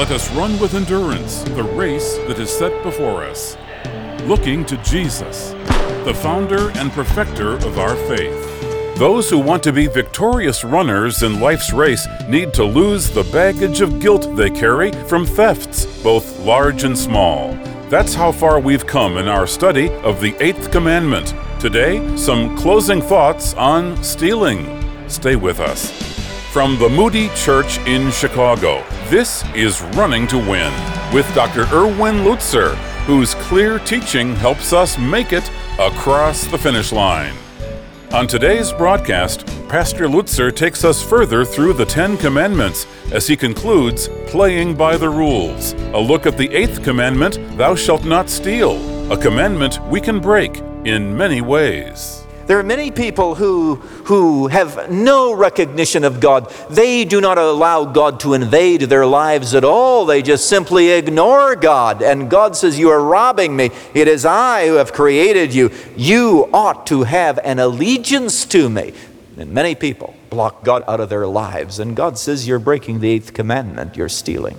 Let us run with endurance the race that is set before us, looking to Jesus, the founder and perfecter of our faith. Those who want to be victorious runners in life's race need to lose the baggage of guilt they carry from thefts, both large and small. That's how far we've come in our study of the 8th commandment. Today, some closing thoughts on stealing. Stay with us. From the Moody Church in Chicago, this is Running to Win with Dr. Erwin Lutzer, whose clear teaching helps us make it across the finish line. On today's broadcast, Pastor Lutzer takes us further through the 10 Commandments as he concludes Playing by the Rules, a look at the 8th commandment, Thou shalt not steal, a commandment we can break in many ways. There are many people who have no recognition of God. They do not allow God to invade their lives at all. They just simply ignore God. And God says, you are robbing me. It is I who have created you. You ought to have an allegiance to me. And many people block God out of their lives. And God says, you're breaking the 8th commandment. You're stealing.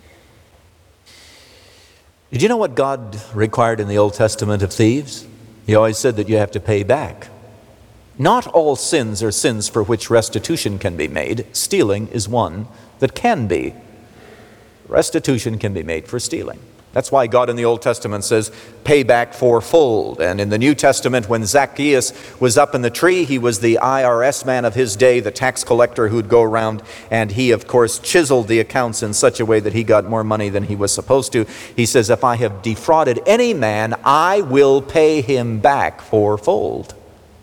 Did you know what God required in the Old Testament of thieves? He always said that you have to pay back. Not all sins are sins for which restitution can be made. Stealing is one that can be. Restitution can be made for stealing. That's why God in the Old Testament says, pay back fourfold. And in the New Testament, when Zacchaeus was up in the tree, he was the IRS man of his day, the tax collector who'd go around, and he, of course, chiseled the accounts in such a way that he got more money than he was supposed to. He says, if I have defrauded any man, I will pay him back fourfold.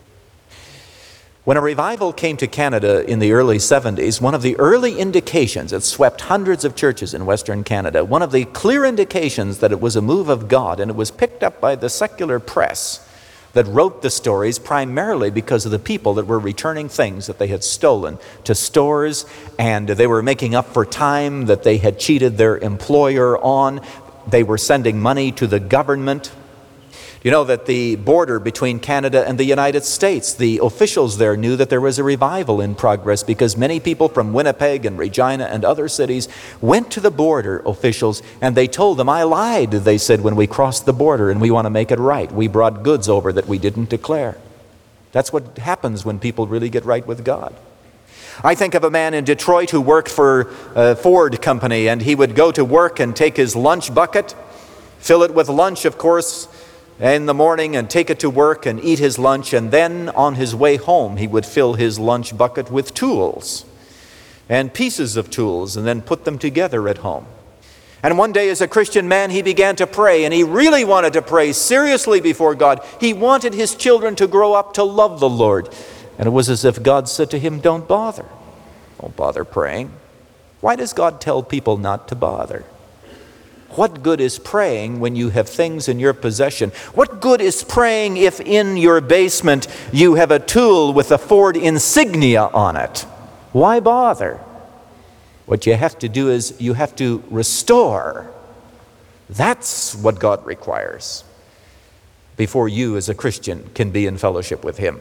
When a revival came to Canada in the early 70s, one of the early indications, it swept hundreds of churches in Western Canada, one of the clear indications that it was a move of God, and it was picked up by the secular press that wrote the stories primarily because of the people that were returning things that they had stolen to stores, and they were making up for time that they had cheated their employer on. They were sending money to the government. You know that the border between Canada and the United States, the officials there knew that there was a revival in progress because many people from Winnipeg and Regina and other cities went to the border officials and they told them, I lied, they said, when we crossed the border and we want to make it right. We brought goods over that we didn't declare. That's what happens when people really get right with God. I think of a man in Detroit who worked for a Ford company, and he would go to work and take his lunch bucket, fill it with lunch, of course, in the morning, and take it to work and eat his lunch, and then on his way home he would fill his lunch bucket with tools and pieces of tools and then put them together at home. And one day as a Christian man he began to pray, and he really wanted to pray seriously before God. He wanted his children to grow up to love the Lord. And it was as if God said to him, don't bother. Don't bother praying. Why does God tell people not to bother? What good is praying when you have things in your possession? What good is praying if in your basement you have a tool with a Ford insignia on it? Why bother? What you have to do is you have to restore. That's what God requires before you as a Christian can be in fellowship with Him.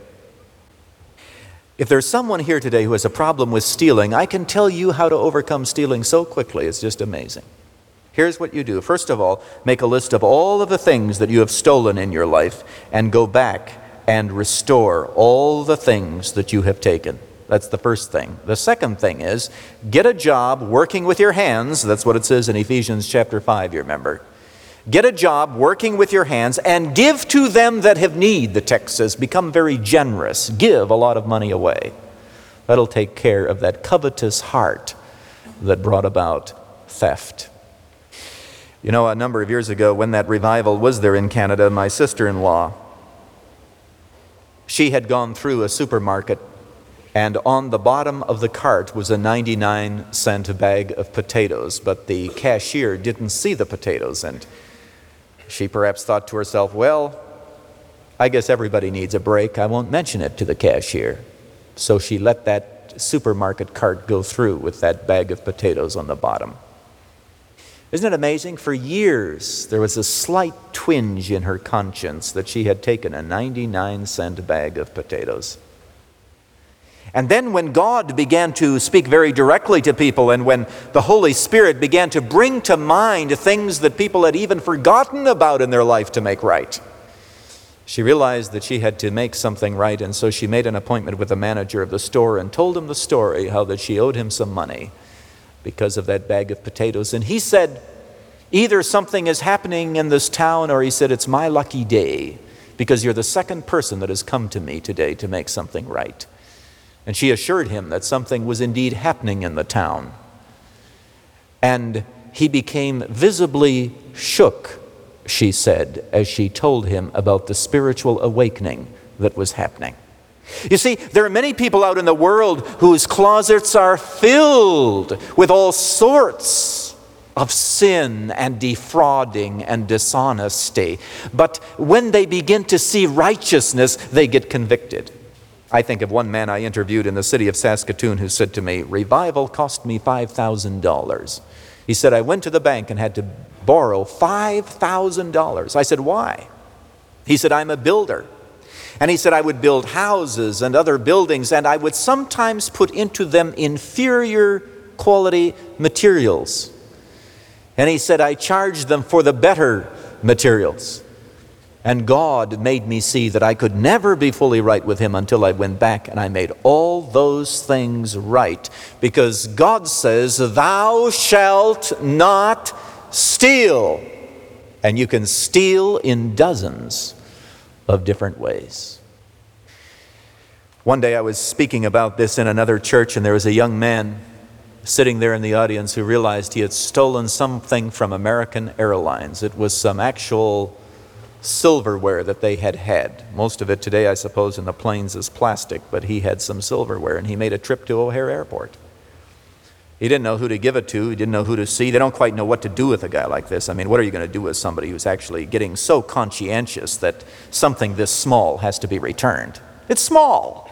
If there's someone here today who has a problem with stealing, I can tell you how to overcome stealing so quickly. It's just amazing. Here's what you do. First of all, make a list of all of the things that you have stolen in your life and go back and restore all the things that you have taken. That's the first thing. The second thing is get a job working with your hands. That's what it says in Ephesians chapter 5, you remember. Get a job working with your hands and give to them that have need, the text says. Become very generous. Give a lot of money away. That'll take care of that covetous heart that brought about theft. You know, a number of years ago when that revival was there in Canada, my sister-in-law, she had gone through a supermarket, and on the bottom of the cart was a 99-cent bag of potatoes, but the cashier didn't see the potatoes, and she perhaps thought to herself, well, I guess everybody needs a break. I won't mention it to the cashier. So she let that supermarket cart go through with that bag of potatoes on the bottom. Isn't it amazing? For years, there was a slight twinge in her conscience that she had taken a 99-cent bag of potatoes. And then when God began to speak very directly to people, and when the Holy Spirit began to bring to mind things that people had even forgotten about in their life to make right, she realized that she had to make something right, and so she made an appointment with the manager of the store and told him the story, how that she owed him some money because of that bag of potatoes. And he said, either something is happening in this town, or he said, it's my lucky day, because you're the second person that has come to me today to make something right. And she assured him that something was indeed happening in the town. And he became visibly shook, she said, as she told him about the spiritual awakening that was happening. You see, there are many people out in the world whose closets are filled with all sorts of sin and defrauding and dishonesty. But when they begin to see righteousness, they get convicted. I think of one man I interviewed in the city of Saskatoon who said to me, revival cost me $5,000. He said, I went to the bank and had to borrow $5,000. I said, why? He said, I'm a builder. And he said, I would build houses and other buildings, and I would sometimes put into them inferior quality materials. And he said, I charged them for the better materials. And God made me see that I could never be fully right with him until I went back and I made all those things right. Because God says, thou shalt not steal. And you can steal in dozens of different ways. One day I was speaking about this in another church, and there was a young man sitting there in the audience who realized he had stolen something from American Airlines. It was some actual silverware that they had. Most of it today, I suppose, in the planes is plastic, but he had some silverware, and he made a trip to O'Hare Airport. He didn't know who to give it to. He didn't know who to see. They don't quite know what to do with a guy like this. I mean, what are you going to do with somebody who's actually getting so conscientious that something this small has to be returned? It's small.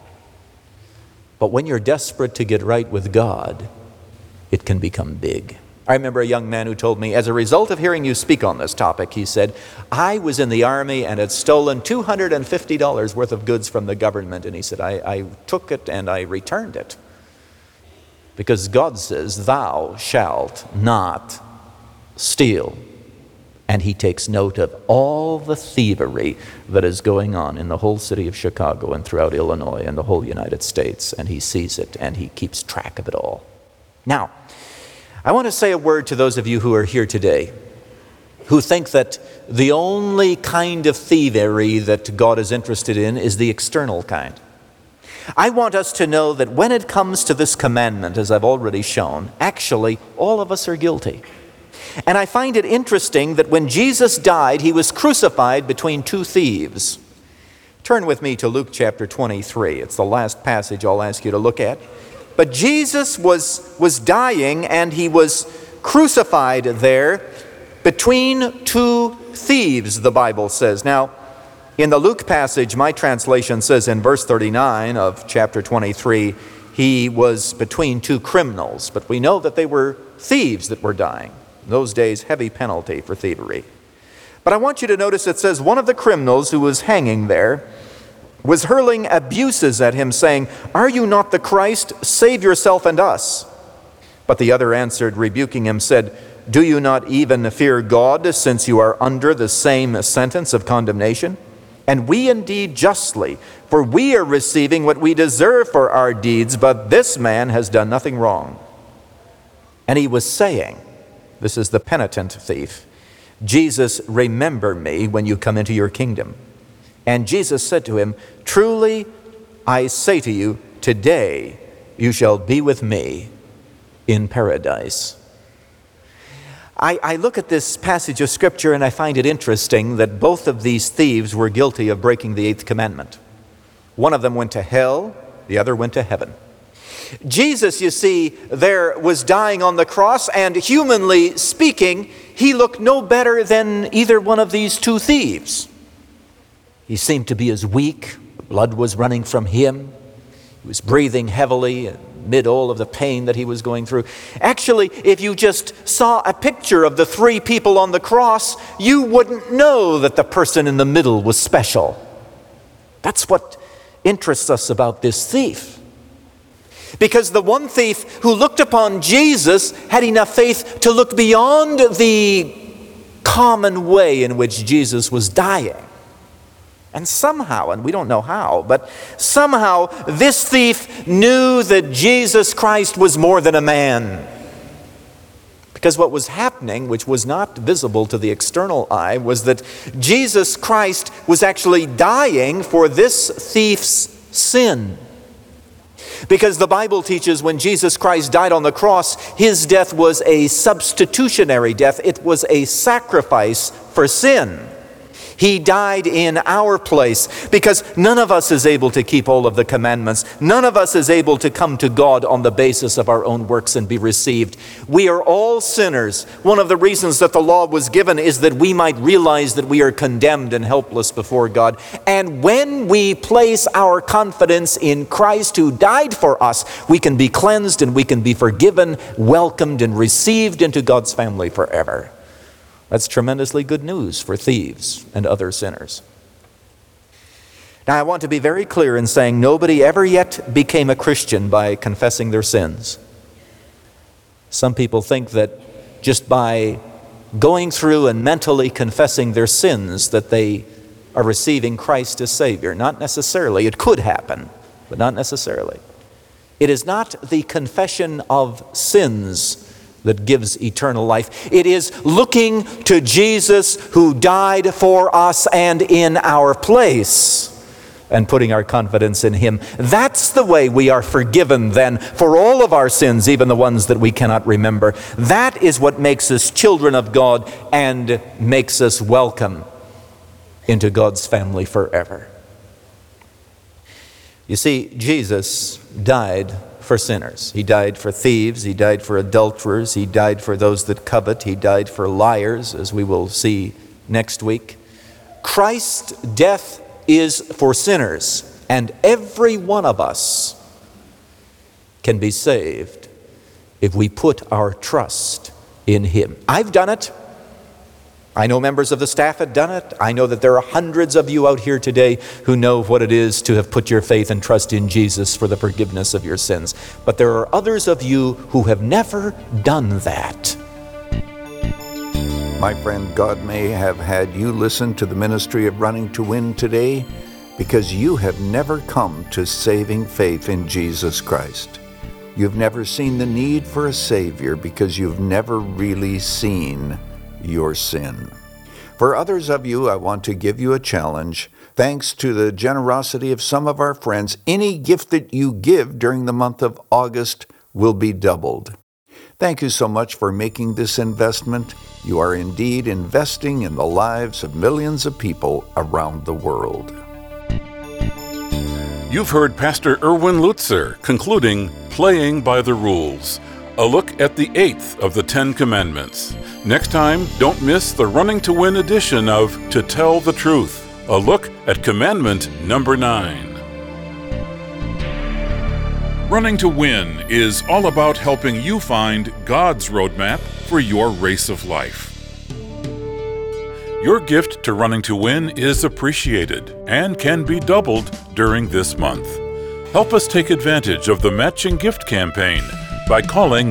But when you're desperate to get right with God, it can become big. I remember a young man who told me, as a result of hearing you speak on this topic, he said, I was in the army and had stolen $250 worth of goods from the government. And he said, I took it and I returned it. Because God says, thou shalt not steal. And he takes note of all the thievery that is going on in the whole city of Chicago and throughout Illinois and the whole United States. And he sees it and he keeps track of it all. Now, I want to say a word to those of you who are here today who think that the only kind of thievery that God is interested in is the external kind. I want us to know that when it comes to this commandment, as I've already shown, actually all of us are guilty. And I find it interesting that when Jesus died, he was crucified between two thieves. Turn with me to Luke chapter 23. It's the last passage I'll ask you to look at. But Jesus was dying, and he was crucified there between two thieves, the Bible says. Now, in the Luke passage, my translation says in verse 39 of chapter 23, he was between two criminals. But we know that they were thieves that were dying. In those days, heavy penalty for thievery. But I want you to notice it says one of the criminals who was hanging there was hurling abuses at him, saying, Are you not the Christ? Save yourself and us. But the other answered, rebuking him, said, Do you not even fear God, since you are under the same sentence of condemnation? And we indeed justly, for we are receiving what we deserve for our deeds, but this man has done nothing wrong. And he was saying, this is the penitent thief, Jesus, remember me when you come into your kingdom. And Jesus said to him, Truly, I say to you, today you shall be with me in paradise. I look at this passage of Scripture and I find it interesting that both of these thieves were guilty of breaking the 8th commandment. One of them went to hell, the other went to heaven. Jesus, you see, there was dying on the cross, and humanly speaking, he looked no better than either one of these two thieves. He seemed to be as weak. Blood was running from him. He was breathing heavily amid all of the pain that he was going through. Actually, if you just saw a picture of the three people on the cross, you wouldn't know that the person in the middle was special. That's what interests us about this thief. Because the one thief who looked upon Jesus had enough faith to look beyond the common way in which Jesus was dying. And somehow, and we don't know how, but somehow this thief knew that Jesus Christ was more than a man. Because what was happening, which was not visible to the external eye, was that Jesus Christ was actually dying for this thief's sin. Because the Bible teaches when Jesus Christ died on the cross, his death was a substitutionary death. It was a sacrifice for sin. He died in our place because none of us is able to keep all of the commandments. None of us is able to come to God on the basis of our own works and be received. We are all sinners. One of the reasons that the law was given is that we might realize that we are condemned and helpless before God. And when we place our confidence in Christ who died for us, we can be cleansed and we can be forgiven, welcomed, and received into God's family forever. That's tremendously good news for thieves and other sinners. Now, I want to be very clear in saying nobody ever yet became a Christian by confessing their sins. Some people think that just by going through and mentally confessing their sins that they are receiving Christ as Savior. Not necessarily. It could happen, but not necessarily. It is not the confession of sins that gives eternal life. It is looking to Jesus who died for us and in our place and putting our confidence in him. That's the way we are forgiven then for all of our sins, even the ones that we cannot remember. That is what makes us children of God and makes us welcome into God's family forever. You see, Jesus died for sinners. He died for thieves. He died for adulterers. He died for those that covet. He died for liars, as we will see next week. Christ's death is for sinners, and every one of us can be saved if we put our trust in him. I've done it. I know members of the staff have done it. I know that there are hundreds of you out here today who know what it is to have put your faith and trust in Jesus for the forgiveness of your sins. But there are others of you who have never done that. My friend, God may have had you listen to the ministry of Running to Win today because you have never come to saving faith in Jesus Christ. You've never seen the need for a Savior because you've never really seen your sin. For others of you, I want to give you a challenge. Thanks to the generosity of some of our friends, any gift that you give during the month of August will be doubled. Thank you so much for making this investment. You are indeed investing in the lives of millions of people around the world. You've heard Pastor Erwin Lutzer concluding Playing by the Rules, a look at the 8th of the 10 Commandments. Next time, don't miss the Running to Win edition of To Tell the Truth, a look at Commandment number 9. Running to Win is all about helping you find God's roadmap for your race of life. Your gift to Running to Win is appreciated and can be doubled during this month. Help us take advantage of the matching gift campaign by calling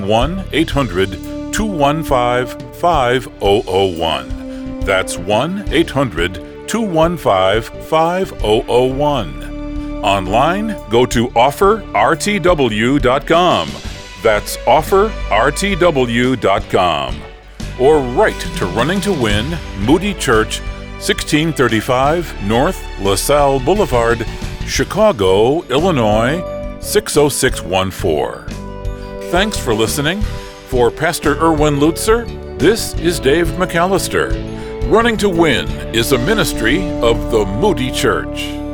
1-800-215-5001. That's 1-800-215-5001. Online, go to offerrtw.com. That's offerrtw.com. Or write to Running to Win, Moody Church, 1635 North LaSalle Boulevard, Chicago, Illinois, 60614. Thanks for listening. For Pastor Erwin Lutzer, this is Dave McAllister. Running to Win is a ministry of the Moody Church.